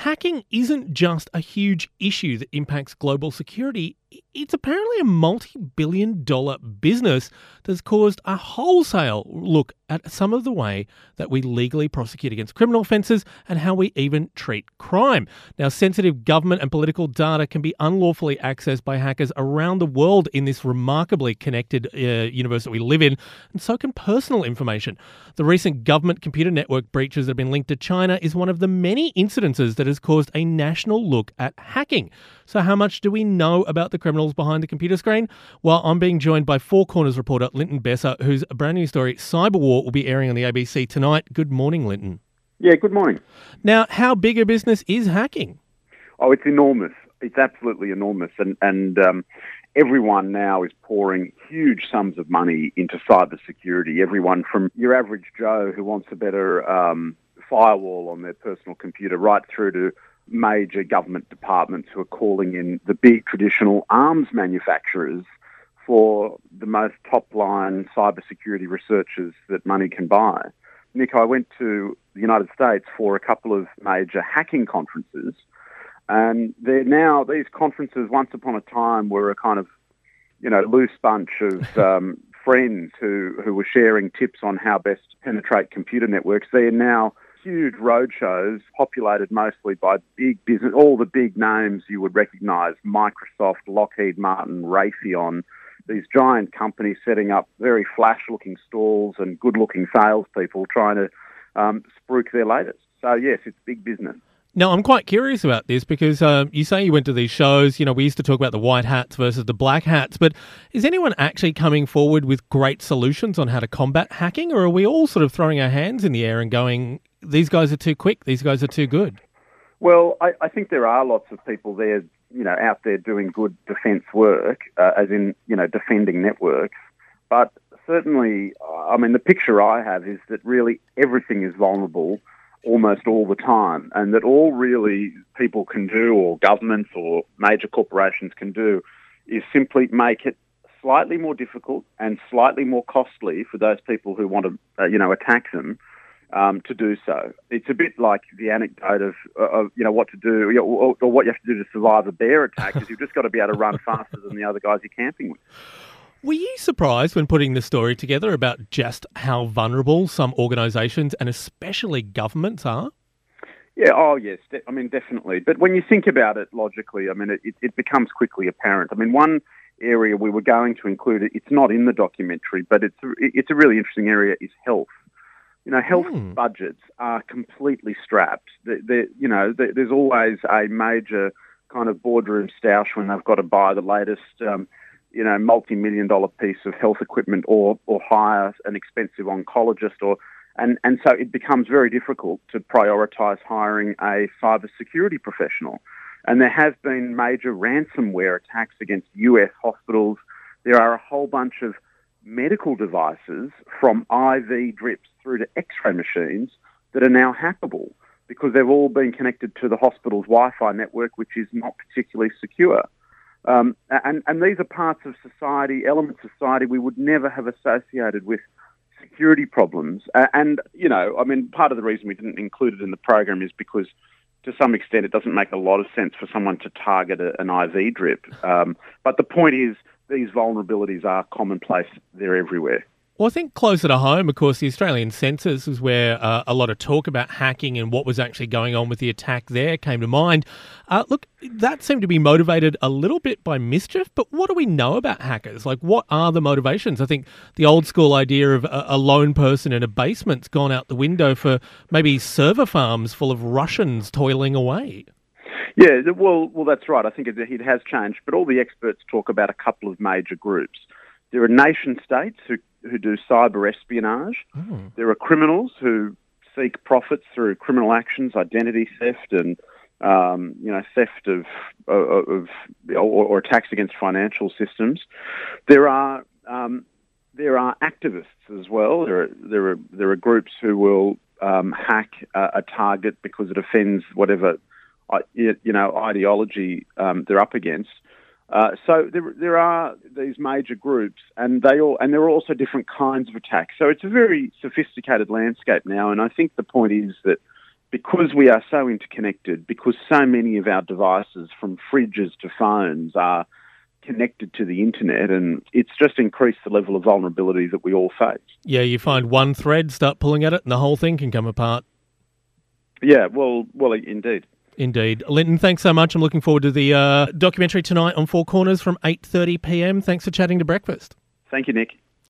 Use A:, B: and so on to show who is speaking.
A: hacking isn't just a huge issue that impacts global security. It's apparently a multi-billion-dollar business that's caused a wholesale look at some of the way that we legally prosecute against criminal offences and how we even treat crime. Now, sensitive government and political data can be unlawfully accessed by hackers around the world in this remarkably connected universe that we live in, and so can personal information. The recent government computer network breaches that have been linked to China is one of the many incidences that has caused a national look at hacking. So how much do we know about the criminals behind the computer screen? Well, I'm being joined by Four Corners reporter Linton Besser, whose brand new story, Cyber War, will be airing on the ABC tonight. Good morning, Linton.
B: Yeah, good morning.
A: Now, how big a business is hacking?
B: Oh, it's enormous. It's absolutely enormous. And everyone now is pouring huge sums of money into cybersecurity. Everyone from your average Joe who wants a better firewall on their personal computer right through to major government departments who are calling in the big traditional arms manufacturers for the most top-line cybersecurity researchers that money can buy. Nick, I went to the United States for a couple of major hacking conferences, and they're now, these conferences, once upon a time, were a kind of, loose bunch of friends who were sharing tips on how best to penetrate computer networks. They are now huge roadshows populated mostly by big business, all the big names you would recognise: Microsoft, Lockheed Martin, Raytheon, these giant companies setting up very flash-looking stalls and good-looking salespeople trying to spruik their latest. So, yes, it's big business.
A: Now, I'm quite curious about this because you say you went to these shows. We used to talk about the white hats versus the black hats, but is anyone actually coming forward with great solutions on how to combat hacking, or are we all sort of throwing our hands in the air and going, these guys are too quick, these guys are too good?
B: Well, I think there are lots of people there, out there doing good defence work, as in, defending networks. But certainly, the picture I have is that really everything is vulnerable almost all the time, and that all really people can do, or governments or major corporations can do, is simply make it slightly more difficult and slightly more costly for those people who want to, attack them, to do so. It's a bit like the anecdote of what to do, or what you have to do to survive a bear attack, is you've just got to be able to run faster than the other guys you're camping with.
A: Were you surprised when putting the story together about just how vulnerable some organisations and especially governments are?
B: Yeah, yes, definitely. But when you think about it logically, it becomes quickly apparent. One area we were going to include, it's not in the documentary, but it's a really interesting area, is health. Health budgets are completely strapped. There's always a major kind of boardroom stoush when they've got to buy the latest multi-million-dollar piece of health equipment or hire an expensive oncologist, and so it becomes very difficult to prioritise hiring a cybersecurity professional. And there have been major ransomware attacks against US hospitals. There are a whole bunch of medical devices, from IV drips through to X-ray machines, that are now hackable because they've all been connected to the hospital's Wi-Fi network, which is not particularly secure. And these are parts of society, elements of society we would never have associated with security problems. Part of the reason we didn't include it in the program is because, to some extent, it doesn't make a lot of sense for someone to target an IV drip. But the point is, these vulnerabilities are commonplace. They're everywhere.
A: Well, I think closer to home, of course, the Australian census is where a lot of talk about hacking and what was actually going on with the attack there came to mind. Look, that seemed to be motivated a little bit by mischief, but what do we know about hackers? Like, what are the motivations? I think the old school idea of a lone person in a basement's gone out the window for maybe server farms full of Russians toiling away.
B: Yeah, well, that's right. I think it has changed, but all the experts talk about a couple of major groups. There are nation states who do cyber espionage. There are criminals who seek profits through criminal actions, identity theft, and theft of or attacks against financial systems. There are activists as well. There are groups who will hack a target because it offends whatever ideology they're up against. So there are these major groups, and there are also different kinds of attacks. So it's a very sophisticated landscape now, and I think the point is that because we are so interconnected, because so many of our devices, from fridges to phones, are connected to the internet, and it's just increased the level of vulnerability that we all face.
A: Yeah, you find one thread, start pulling at it, and the whole thing can come apart.
B: Yeah, well, indeed.
A: Indeed. Linton, thanks so much. I'm looking forward to the documentary tonight on Four Corners from 8:30 p.m. Thanks for chatting to Breakfast.
B: Thank you, Nick.